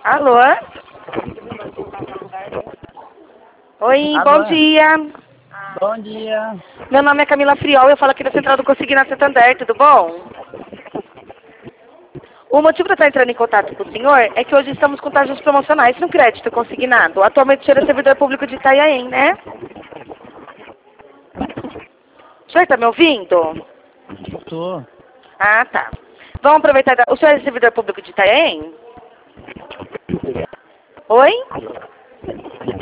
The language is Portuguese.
Alô? Oi, Alô? bom dia. Bom dia. Meu nome é Camila Friol, eu falo aqui da Central do Consignado Santander, tudo bom? O motivo de eu estar entrando em contato com o senhor é que hoje estamos com taxas promocionais no crédito consignado. Atualmente o senhor é servidor público de Itanhaém, né? O senhor está me ouvindo? Tô. Ah, tá. Vamos aproveitar. O senhor é servidor público de Itanhaém? Oi?